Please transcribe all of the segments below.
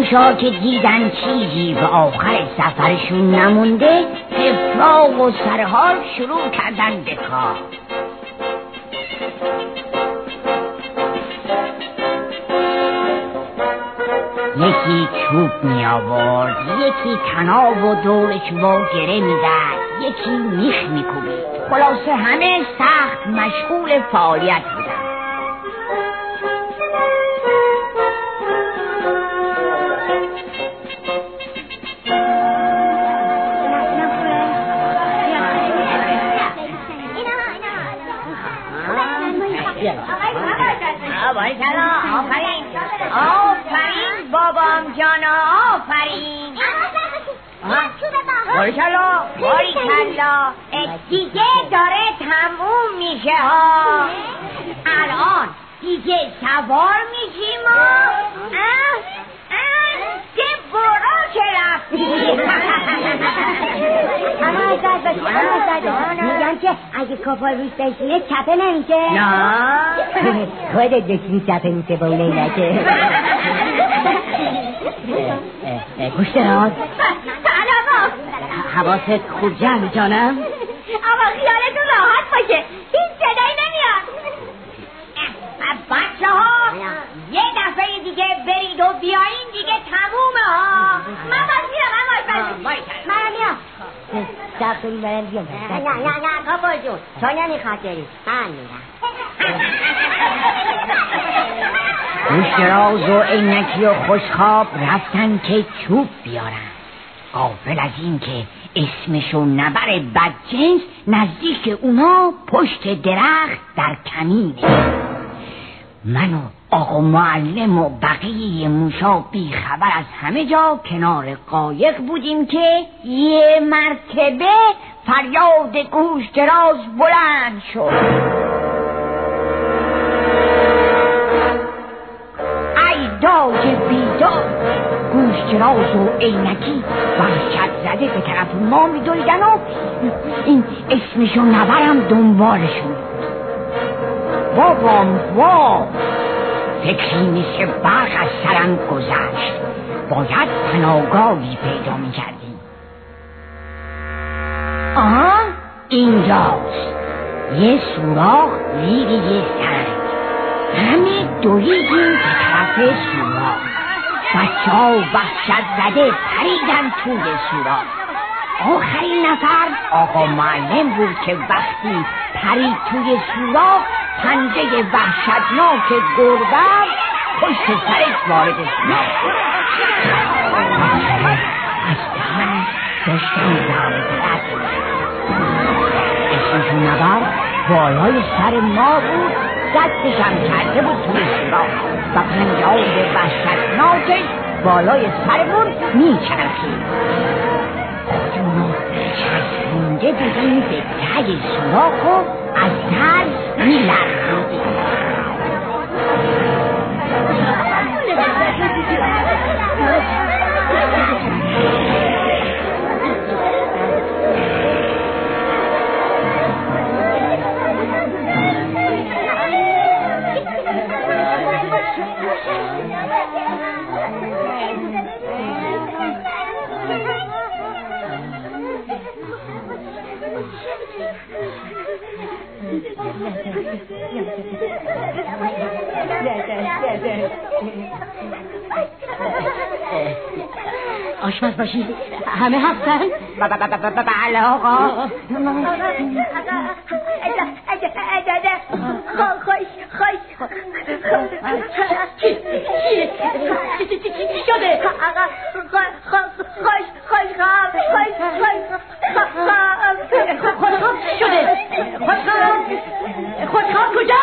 درویشا که دیدن چیزی به آخر سفرشون نمونده، افراغ و سرحال شروع کردن به کار. یکی چوب می آورد، یکی طناب و دورش با گره می زد، یکی میخ می کوبید. خلاصه همه سخت مشغول فعالیت بودن. آفرین بابام جانا، آفرین. باریکلا باریکلا، دیگه داره تموم میشه ها. الان دیگه سوار میشیم که برو که رفتی. اما ازد میگم که اگه کفار روش بشینه چپه نمیشه. نه خودت بشینی چپه میشه با اونه نکه. گوشت راز سلام. حواست خوب جمع جانم. اما خیالتون راحت باشه، هیچ صدایی نمیاد. بچه ها یه دفعه دیگه برید و بیاین، دیگه تمومه ها. من باید میرم. من میام. سب کنیم برم بیام. نه کابا جون تو نمیخواد داری، من میرم. گوشتراز و عینکی و خوشخواب رفتن که چوب بیارن، غافل از این که اسمشو نبر بدجنس نزدیک اونا پشت درخت در کمینه. من و آقا معلم و بقیه موشا بی خبر از همه جا کنار قایق بودیم که یه مرتبه فریاد گوشتراز بلند شد. ای داج بیداد! گوشتراز و عینکی وحشت زده به طرف ما می‌دویدن و این اسمشو نبرم دنبالشون. بابام فکری مثل برق از سرم گذشت. باید پناهگاهی پیدا می‌کردیم. اینجاست یه سوراخ زیر یه سنگ. همه دویدیم به طرف سوراخ. بچه‌ها وحشت زده پریدن توی سوراخ. آخرین نفر آقا معلم بود که وقتی پرید توی سوراخ پنجه وحشتناک گربه پشت سرش وارد سوراخ. از تن داشتن زرد اسمشون نبر بالای سر ما بود، دستشم کرده بود توی سوراخ و پنجه‌های وحشتناکش بالای سرمون میچرخید. خودمونو چسبونده بودیم به ته سوراخ و از ترس میلرزیدیم. آشپز باشید، همه هستن؟ بله آقا. چی شده؟ خوشخواب کجا؟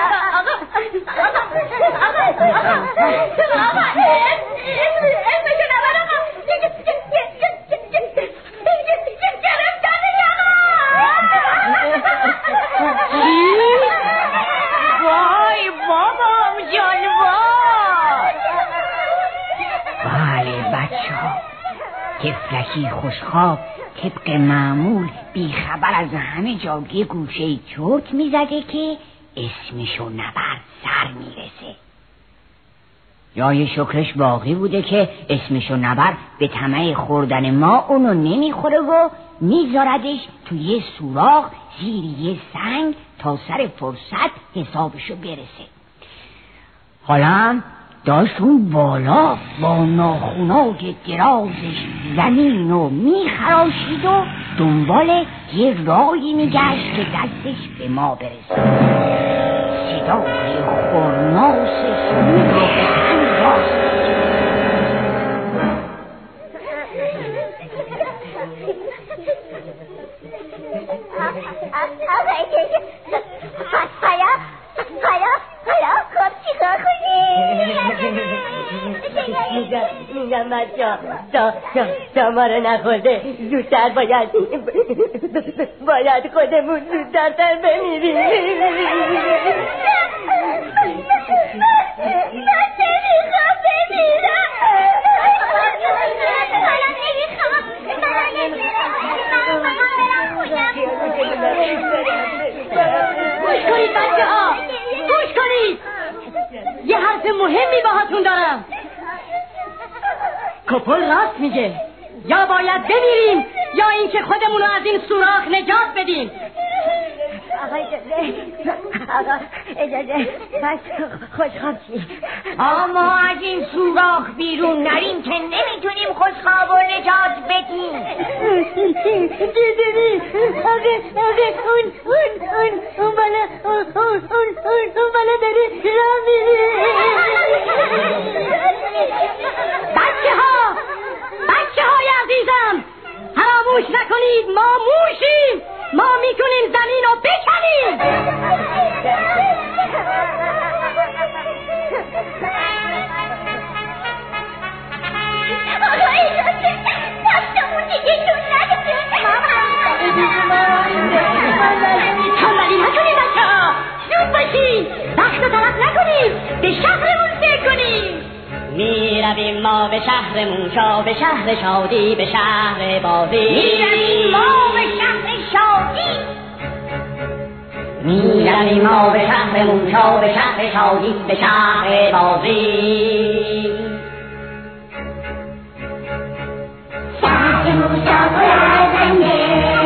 اسمشو نبر آقا. وای بابام جان وای. بله بچه ها، طفلکی خوشخواب طبق معمول بی خبر از همه جا یه گوشه چرت میزده که اسمشو نبر سر میرسه. جای شکرش باقی بوده که اسمشو نبر به طمع خوردن ما اونو نمیخوره و میذاردش توی یه سوراخ زیر یه سنگ تا سر فرصت حسابشو برسه. حالا داشت اون بالا با ناخونای درازش زمینو میخراشید و دنبال یه راهی میگشت که دستش به ما برسه. صدای خورناس سور رو به تن راست. خب چی کار کنی؟ میگم بچه تا ما رو نخورده زودتر باید خودمون زودتر بمیریم. گوش کنید بچه ها، گوش کنید، یه حرف مهمی باهاتون دارم. کپل راست میگه، یا باید بمیریم یا اینکه خودمون رو از این سوراخ نجات بدیم. آقا اجازه بس خوشخواب چی؟ ما از این سوراخ بیرون نریم که نمیتونیم خوشخواب و نجات بدیم. دیدی اون بالا داره راه میره. بچه های عزیزم، فراموش نکنید ما موشیم، ما میتونیم زمین رو بکنیم. آقا اجازه دستمون دیگه جون نده. تنبلی نکنید بچه ها، زود باشید، وقت رو تلف نکنید، به شهرمون سیر کنید. میرویم ما به شهرمون شا، به شهر شادی، به شهر بازی. میرویم ما به شهر شادی، میرویم ما به شهرمون شا، به شهر شادی، به شهر بازی. شهرمون شا برازنده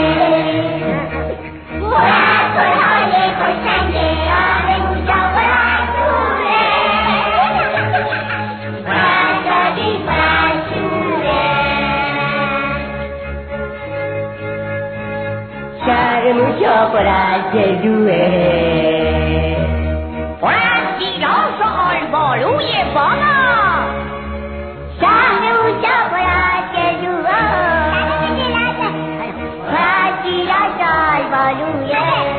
گلهای خوشنده. آرمون شا برازوره برازادی برازوره. شهرمون شا برازدوه پر از گیلاس و آلبالوی بالا. شهرمون شا برازدوه برازگیلاس آلبالویه.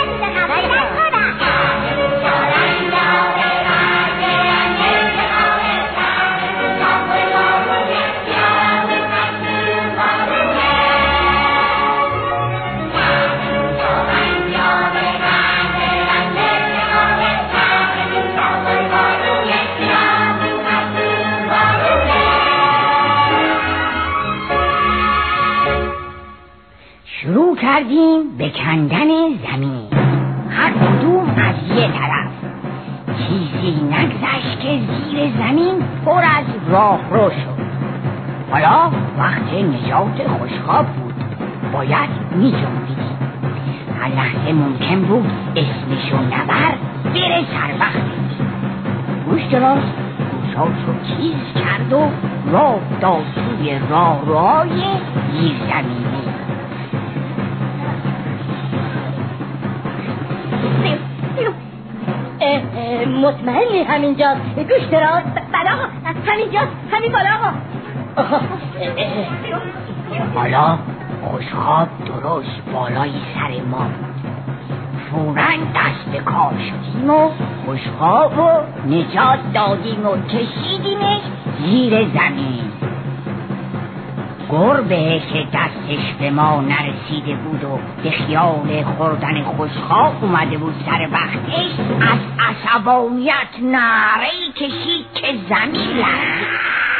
شروع کردیم به کندن زمین، هر کدوم از یه طرف. چیزی نگذشت که زیر زمین پر از راهرو شد. حالا وقت نجات خوشخواب بود، باید می‌جنبیدیم. هر لحظه ممکن بود اسمشو نبر بره سر وقتش. گوش دراز گوشاشو چیز کرد و راه داد توی راهروهای زیر زمینی. مطمئنی همینجاست؟ گوش دراز. بله آقا، همینجاست، همین بالا آقا. حالا خوشخواب درست بالای سر ما بود. فوراً دست به کار شدیم و خوشخواب و نجات دادیم و کشیدیمش زیر زمین. گربه که دستش به ما نرسیده بود و به خیال خوردن خوشخواب اومده بود سر وقتش، از عصبانیت نعره‌ای کشید که زمین لرزید.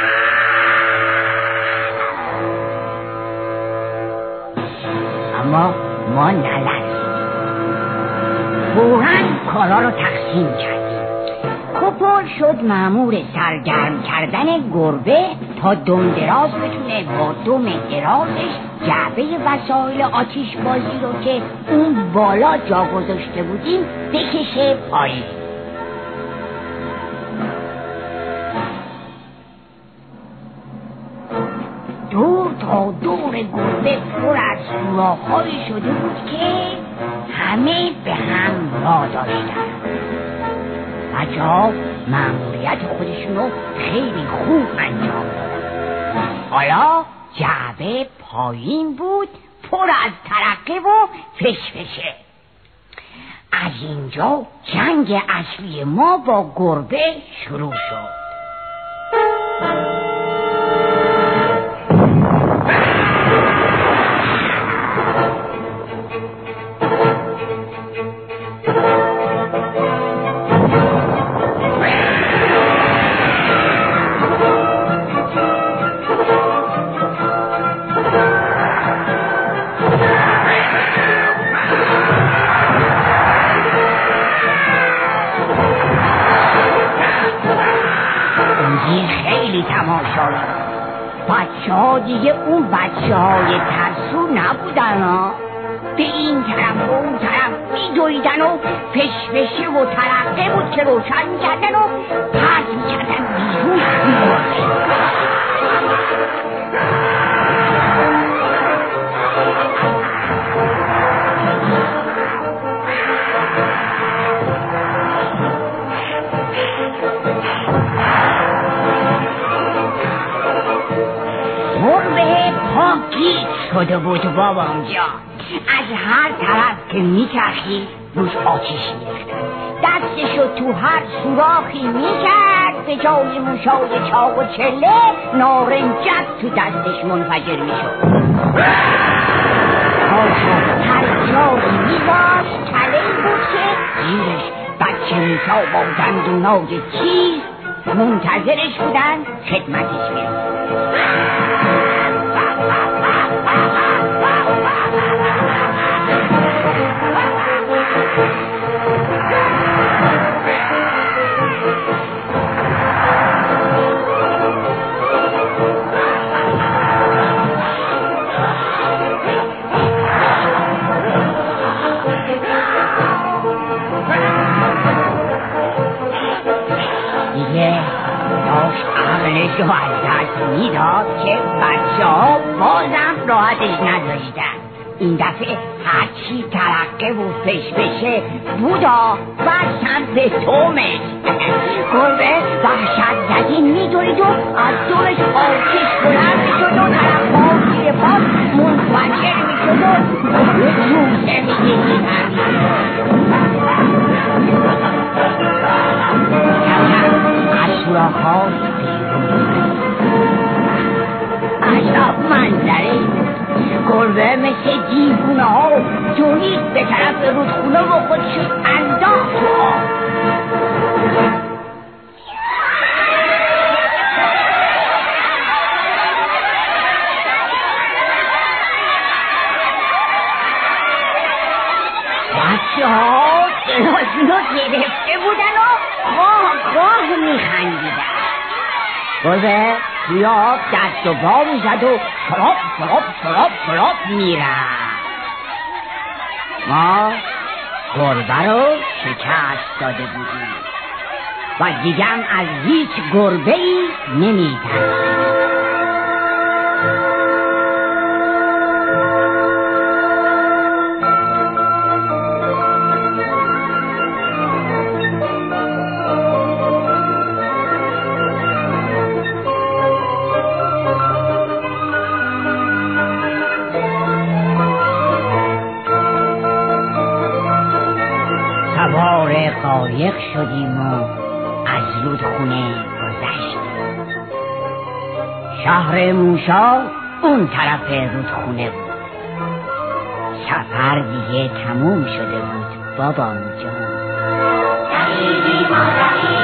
اما ما نلرزیدیم. فوراً کارا رو تقسیم کردیم. خب پر شد مأمور سرگرم کردن گربه تا دم دراز بتونه با دم درازش جعبه وسایل آتیش بازی رو که اون بالا جا گذاشته بودیم بکشه پایین. دور تا دور گربه پر از سوراخ‌هایی شده بود که همه به هم را داشتن. بچه‌ها مأموریت خودشونو خیلی خوب انجام دادن. حالا جعبه پایین بود، پر از ترقه و فشفشه. از اینجا جنگ اصلی ما با گربه شروع شد. بچه‌ها دیگه اون بچه‌های ترسو نبودن ها. به این طرف و اون طرف می‌دویدن و فشفشه و ترقه بود که روشن می‌کردن و پرد می‌کردن بیرون. گیت شده بود بابام جان. از هر طرف که میچرخید روش آتیش می‌ریختن. دستشو تو هر سوراخی میکرد، به جای موشای چاق و چله نارنجک تو دستش منفجر میشد. هر جایی میباشت کله‌ای بود که زیرش بچه موشا با دندونای چیز منتظرش بودن خدمتش میرفت. عقلشو از دست میداد که بچه ها بازم راحتش نداشتن. این دفعه هرچی ترقه و فشفشه بودا و سمت تومش. گربه وحشت زدی میدوید و از دورش آتیش بلند میشد و طرف ها زیر پاس منفجر میشد و جوزه میگیدی. از سوراخ‌ها عجب منظره. گربه مثل دیوونه ها جوید به طرف رودخونه و خودشو انداخت تو آب. بچه ها دلاشونو گرفته بودن و خواه میخندیدن. گربه توی آب دست و پا میزد و شراب شراب شراب شراب میرفت. ما گربه رو شکست داده بودیم و دیگه هم از هیچ گربه‌ای نمی‌ترسیم. قایق شدیم و از رودخونه گذشتیم. شهر موشا اون طرف رودخونه بود. سفر دیگه تموم شده بود بابام جان.